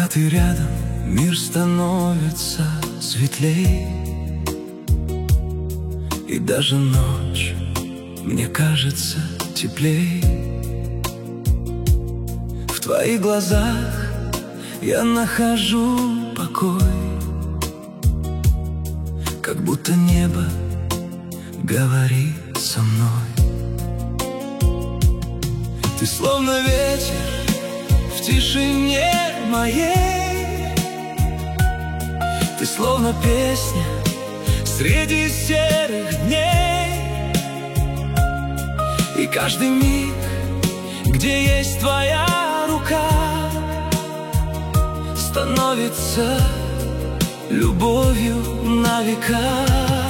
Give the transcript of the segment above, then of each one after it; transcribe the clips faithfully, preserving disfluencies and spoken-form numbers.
ты рядом, мир становится светлей, и даже ночь мне кажется теплей. В твоих глазах я нахожу покой, как будто небо говорит со мной. Ты словно ветер в тишине моей, ты словно песня среди серых дней. И каждый миг, где есть твоя рука, становится любовью на века.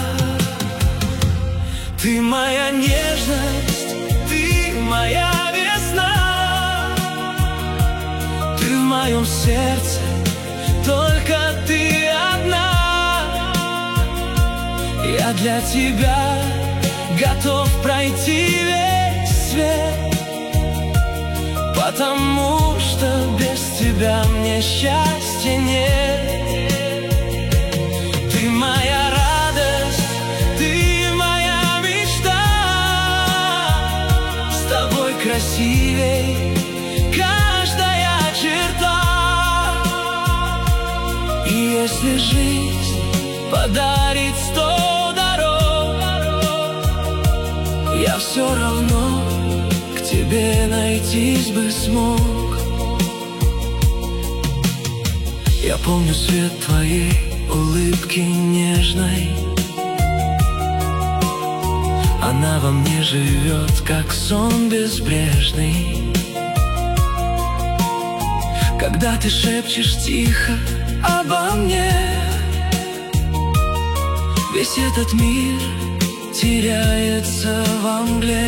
Ты моя нежность, ты моя весна, ты в моем сердце, только ты одна. Я для тебя готов пройти весь свет, потому что без тебя мне счастья нет. Ты моя радость, ты моя мечта, с тобой красивей каждая черта. И если жизнь подарит сто дорог, я все равно к тебе найтись бы смог. Я помню свет твоей улыбки нежной, она во мне живет, как сон безбрежный. Когда ты шепчешь тихо обо мне, весь этот мир теряется во мгле.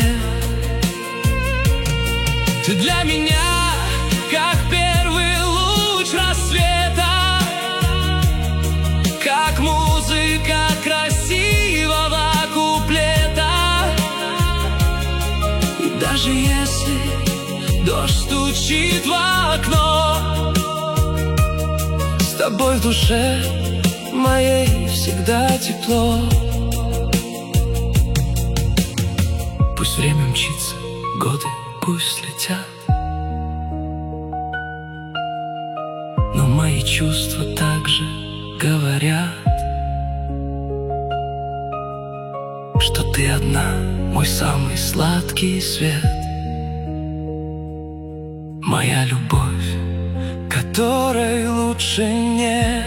Ты для меня как первый луч рассвета, как музыка красивого куплета. И даже если дождь стучит в окно, с тобой в душе моей всегда тепло. Пусть время мчится, годы пусть летят, но мои чувства также говорят, что ты одна, мой самый сладкий свет, моя любовь, которой лучше нет.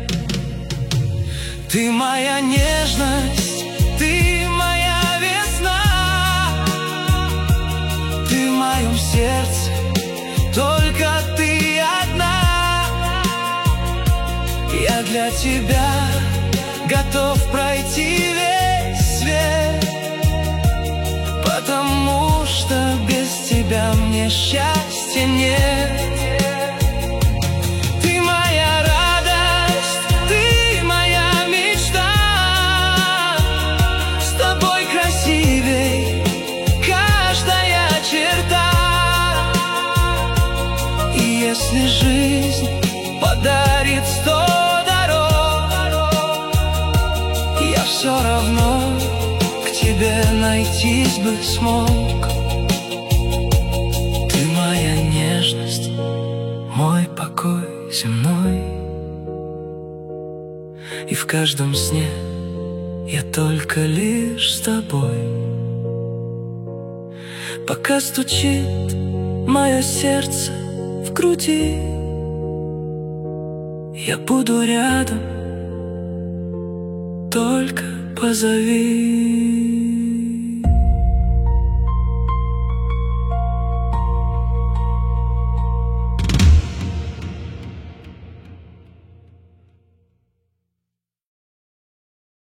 Ты моя нежность, ты моя весна, ты в моем сердце, только ты одна. Я для тебя готов пройти весь свет, потому что без тебя мне счастья нет. Ты моя радость, ты моя мечта, с тобой красивей каждая черта. И если жизнь подарит сто дорог, я все равно к тебе найтись бы смог. Ты моя нежность, мой покой земной, и в каждом сне я только лишь с тобой. Пока стучит мое сердце в груди, я буду рядом, только позови.